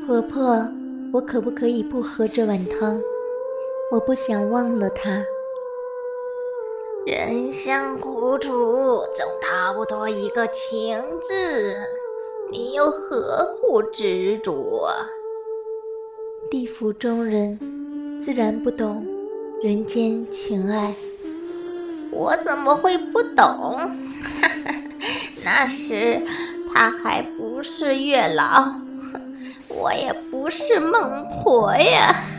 婆婆，我可不可以不喝这碗汤？我不想忘了它。 人生苦楚，总逃不脱一个情字，你又何苦执着？ 地府中人自然不懂人间情爱。 我怎么会不懂？那时他还不是月老，我也不是孟婆呀。